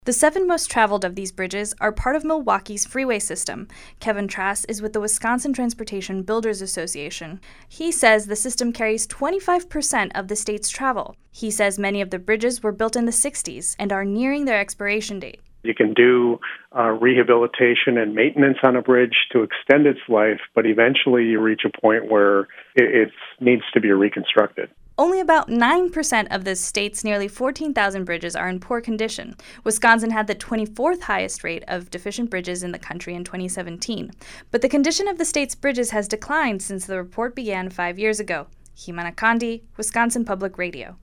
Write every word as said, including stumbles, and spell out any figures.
The seven most traveled of these bridges are part of Milwaukee's freeway system. Kevin Trask is with the Wisconsin Transportation Builders Association. He says the system carries twenty-five percent of the state's travel. He says many of the bridges were built in the sixties and are nearing their expiration date. You can do uh, rehabilitation and maintenance on a bridge to extend its life, but eventually you reach a point where it, it needs to be reconstructed. Only about nine percent of the state's nearly fourteen thousand bridges are in poor condition. Wisconsin had the twenty-fourth highest rate of deficient bridges in the country in twenty seventeen. But the condition of the state's bridges has declined since the report began five years ago. Himana Kandi, Wisconsin Public Radio.